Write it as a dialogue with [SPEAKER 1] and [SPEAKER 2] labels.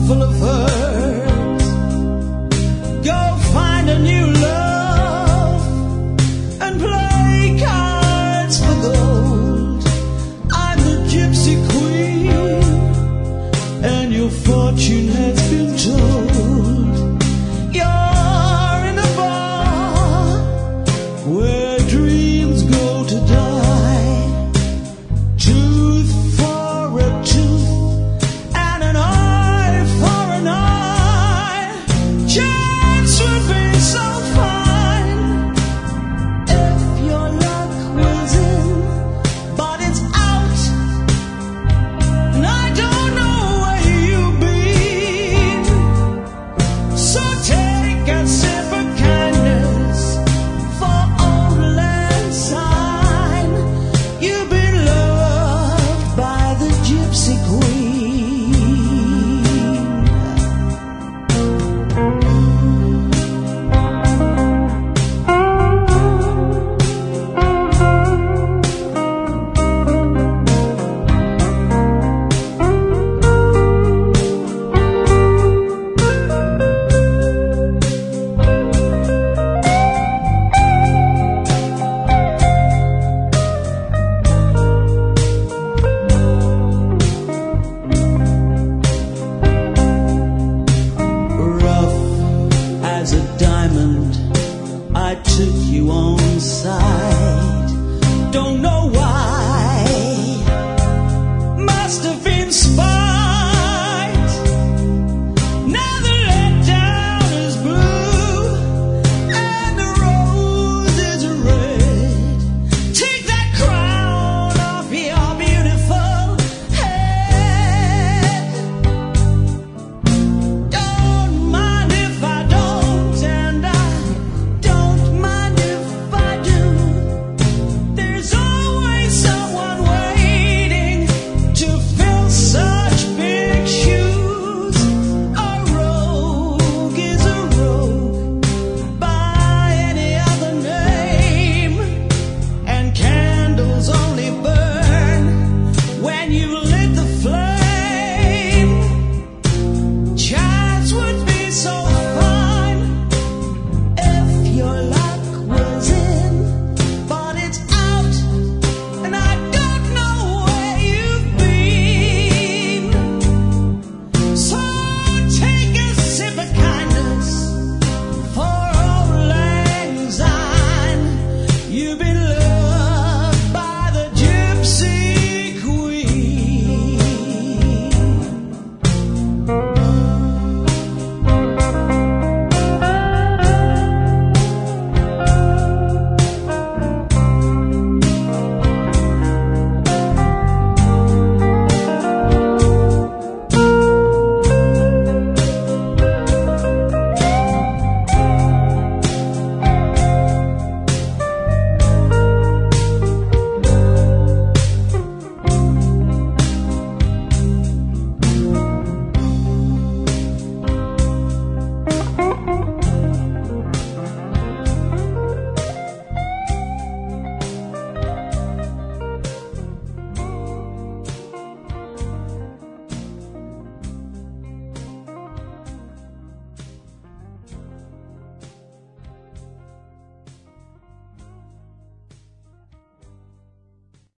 [SPEAKER 1] full of hurt. Go find a new love and play cards for gold. I'm the gypsy queen, and your fortune has been told. You're in a bar where dreams go to die. Tooth for a tooth and an eye for an eye. Chance would be so fine if your luck was in, but it's out, and I don't know where you've been. So take a sip of kindness for old lang syne. You've been loved by the gypsy queen. Rough as a diamond, I took you on side. Don't know